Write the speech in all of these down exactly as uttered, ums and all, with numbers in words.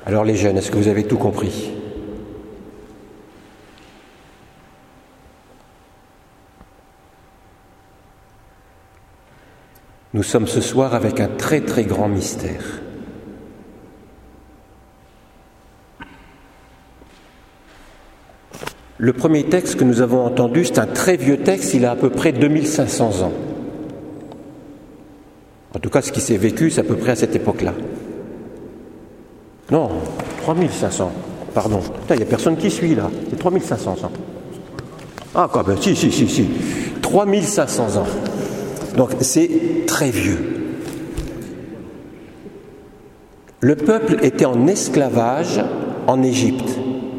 Alors les jeunes, est-ce que vous avez tout compris ? Nous sommes ce soir avec un très très grand mystère. Le premier texte que nous avons entendu, c'est un très vieux texte, il a à peu près deux mille cinq cents ans. En tout cas, ce qui s'est vécu, c'est à peu près à cette époque-là. Non, trois mille cinq cents, pardon. Il n'y a personne qui suit là, c'est trois mille cinq cents ans. Ah quoi, ben si, si, si, si. trois mille cinq cents ans. Donc c'est très vieux. Le peuple était en esclavage en Égypte.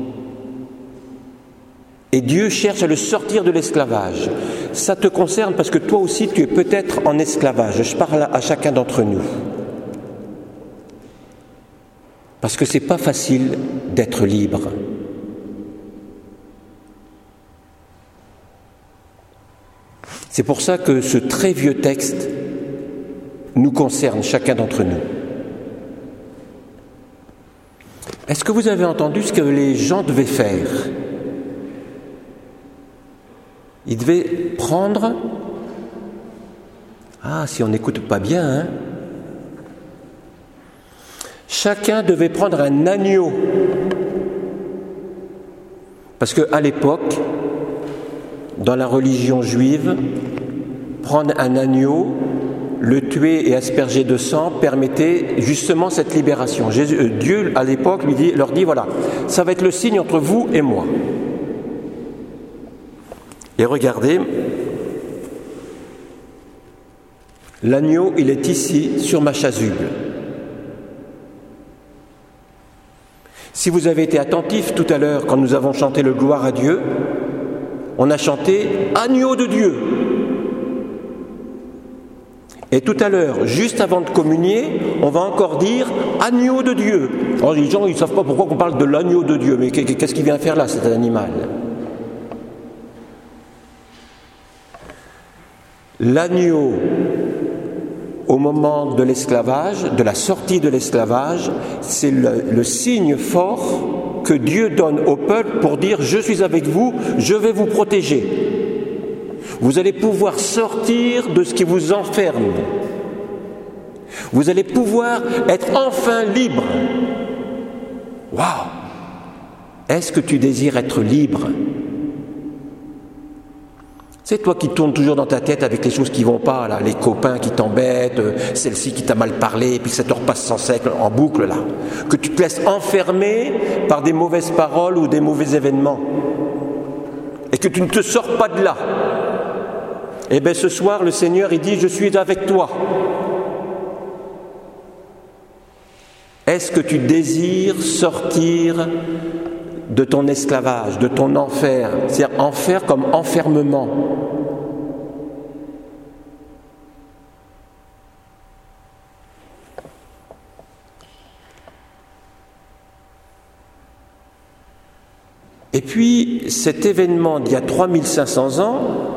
Et Dieu cherche à le sortir de l'esclavage. Ça te concerne parce que toi aussi tu es peut-être en esclavage. Je parle à chacun d'entre nous. Parce que c'est pas facile d'être libre. C'est pour ça que ce très vieux texte nous concerne chacun d'entre nous. Est-ce que vous avez entendu ce que les gens devaient faire ? Ils devaient prendre... Ah, si on n'écoute pas bien, hein ? Chacun devait prendre un agneau. Parce qu'à l'époque, dans la religion juive, prendre un agneau, le tuer et asperger de sang permettait justement cette libération. Jésus, euh, Dieu, à l'époque, lui dit, leur dit, voilà, ça va être le signe entre vous et moi. Et regardez, l'agneau, il est ici, sur ma chasuble. Si vous avez été attentifs tout à l'heure, quand nous avons chanté le gloire à Dieu, on a chanté « Agneau de Dieu ». Et tout à l'heure, juste avant de communier, on va encore dire « Agneau de Dieu ». Alors les gens, ils ne savent pas pourquoi on parle de l'agneau de Dieu, mais qu'est-ce qu'il vient faire là, cet animal ? L'agneau, au moment de l'esclavage, de la sortie de l'esclavage, c'est le, le signe fort que Dieu donne au peuple pour dire « Je suis avec vous, je vais vous protéger ». Vous allez pouvoir sortir de ce qui vous enferme. Vous allez pouvoir être enfin libre. Waouh! Est-ce que tu désires être libre ? C'est toi qui tournes toujours dans ta tête avec les choses qui vont pas, là, les copains qui t'embêtent, celle-ci qui t'a mal parlé, et puis que ça te repasse sans cesse en boucle, là. Que tu te laisses enfermer par des mauvaises paroles ou des mauvais événements. Et que tu ne te sors pas de là. Eh bien, ce soir, le Seigneur, il dit, je suis avec toi. Est-ce que tu désires sortir de ton esclavage, de ton enfer, c'est-à-dire enfer comme enfermement. Et puis, cet événement d'il y a trois mille cinq cents ans,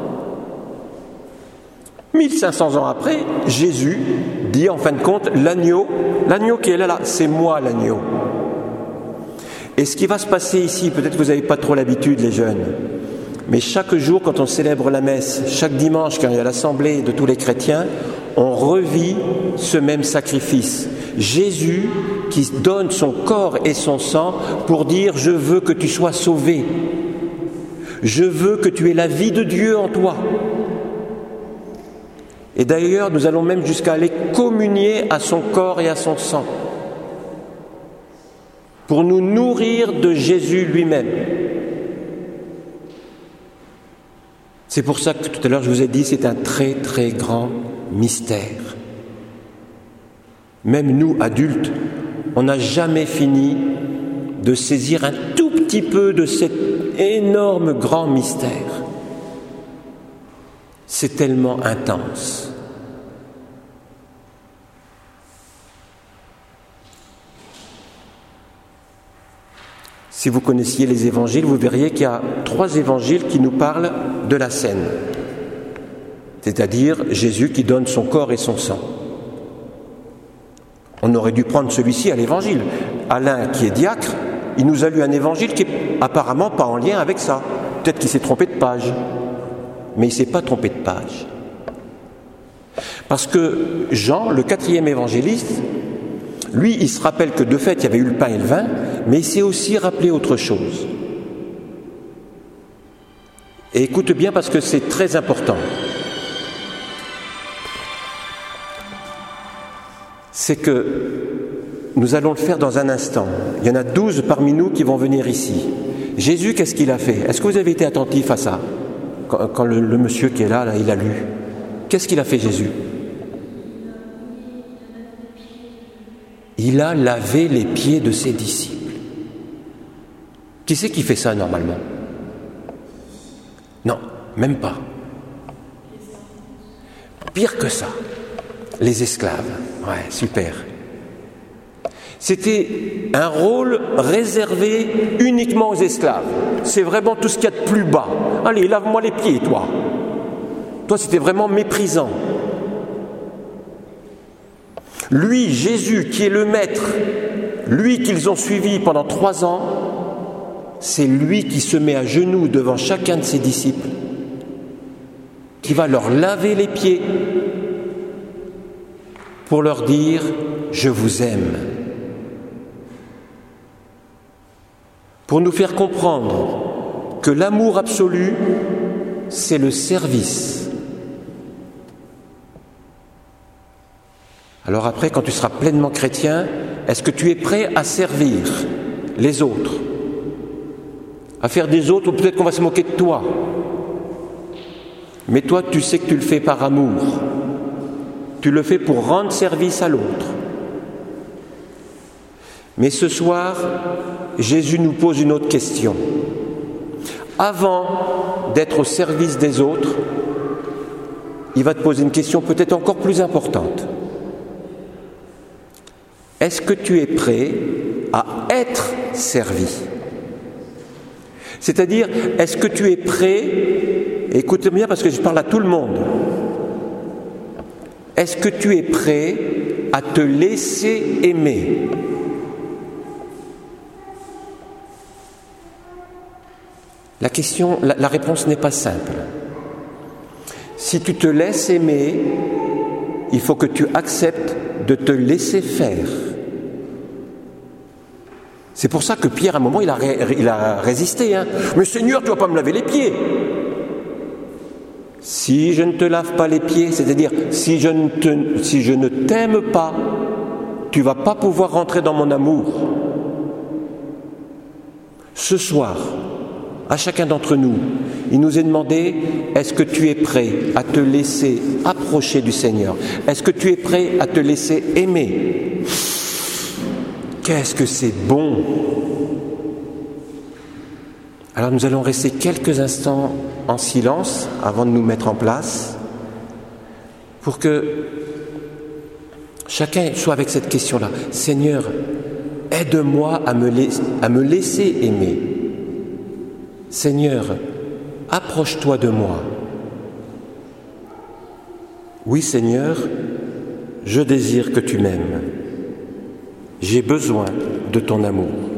mille cinq cents ans après, Jésus dit en fin de compte, l'agneau, l'agneau qui est là, là, c'est moi l'agneau. Et ce qui va se passer ici, peut-être que vous n'avez pas trop l'habitude les jeunes, mais chaque jour quand on célèbre la messe, chaque dimanche quand il y a l'assemblée de tous les chrétiens, on revit ce même sacrifice. Jésus qui donne son corps et son sang pour dire « Je veux que tu sois sauvé. Je veux que tu aies la vie de Dieu en toi. » Et d'ailleurs, nous allons même jusqu'à aller communier à son corps et à son sang pour nous nourrir de Jésus lui-même. C'est pour ça que tout à l'heure je vous ai dit, c'est un très très grand mystère. Même nous, adultes, on n'a jamais fini de saisir un tout petit peu de cet énorme grand mystère. C'est tellement intense. Si vous connaissiez les évangiles, vous verriez qu'il y a trois évangiles qui nous parlent de la scène, c'est-à-dire Jésus qui donne son corps et son sang. On aurait dû prendre celui-ci à l'évangile. Alain, qui est diacre, il nous a lu un évangile qui est apparemment pas en lien avec ça. Peut-être qu'il s'est trompé de page, mais il ne s'est pas trompé de page. Parce que Jean, le quatrième évangéliste, lui, il se rappelle que de fait, il y avait eu le pain et le vin, mais il s'est aussi rappelé autre chose. Et écoute bien parce que c'est très important. C'est que nous allons le faire dans un instant. Il y en a douze parmi nous qui vont venir ici. Jésus, qu'est-ce qu'il a fait? Est-ce que vous avez été attentif à ça? Quand, quand le, le monsieur qui est là, là, il a lu. Qu'est-ce qu'il a fait, Jésus? Il a lavé les pieds de ses disciples. Qui c'est qui fait ça normalement? Non, même pas. Pire que ça, les esclaves. Ouais, super. C'était un rôle réservé uniquement aux esclaves. C'est vraiment tout ce qu'il y a de plus bas. Allez, lave-moi les pieds, toi. Toi, c'était vraiment méprisant. Lui, Jésus, qui est le maître, lui qu'ils ont suivi pendant trois ans, c'est lui qui se met à genoux devant chacun de ses disciples, qui va leur laver les pieds pour leur dire « Je vous aime ». Pour nous faire comprendre que l'amour absolu, c'est le service. Alors après, quand tu seras pleinement chrétien, est-ce que tu es prêt à servir les autres? À faire des autres, ou peut-être qu'on va se moquer de toi. Mais toi, tu sais que tu le fais par amour. Tu le fais pour rendre service à l'autre. Mais ce soir, Jésus nous pose une autre question. Avant d'être au service des autres, il va te poser une question peut-être encore plus importante. Est-ce que tu es prêt à être servi? C'est-à-dire, est-ce que tu es prêt, écoutez bien parce que je parle à tout le monde, est-ce que tu es prêt à te laisser aimer? La question, la, la réponse n'est pas simple. Si tu te laisses aimer, il faut que tu acceptes de te laisser faire. C'est pour ça que Pierre, à un moment, il a, ré, il a résisté. Hein. Mais Seigneur, tu ne vas pas me laver les pieds. Si je ne te lave pas les pieds, c'est-à-dire si je ne, te, si je ne t'aime pas, tu ne vas pas pouvoir rentrer dans mon amour. Ce soir, à chacun d'entre nous, il nous est demandé, est-ce que tu es prêt à te laisser approcher du Seigneur? Est-ce que tu es prêt à te laisser aimer? Qu'est-ce que c'est bon! Alors nous allons rester quelques instants en silence avant de nous mettre en place pour que chacun soit avec cette question-là. Seigneur, aide-moi à me, la- à me laisser aimer. Seigneur, approche-toi de moi. Oui, Seigneur, je désire que tu m'aimes. J'ai besoin de ton amour.